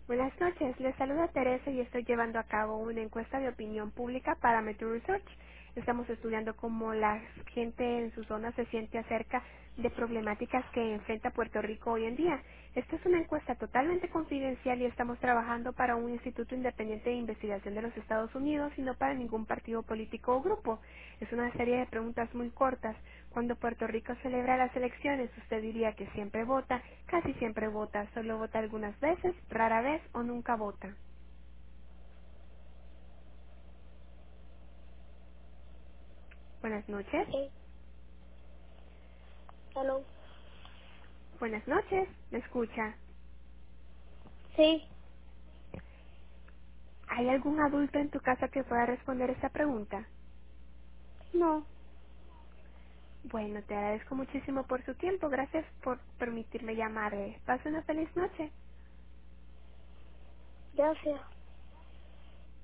Buenas noches, les saluda Teresa y estoy llevando a cabo una encuesta de opinión pública para Metro Research. Estamos estudiando cómo la gente en su zona se siente acerca de problemáticas que enfrenta Puerto Rico hoy en día. Esta es una encuesta totalmente confidencial y estamos trabajando para un instituto independiente de investigación de los Estados Unidos y no para ningún partido político o grupo. Es una serie de preguntas muy cortas. Cuando Puerto Rico celebra las elecciones, usted diría que siempre vota, casi siempre vota, solo vota algunas veces, rara vez o nunca vota. Buenas noches. Sí. Hello. Buenas noches. ¿Me escucha? Sí. ¿Hay algún adulto en tu casa que pueda responder esta pregunta? No. Bueno, te agradezco muchísimo por su tiempo. Gracias por permitirme llamarle. Pase una feliz noche. Gracias.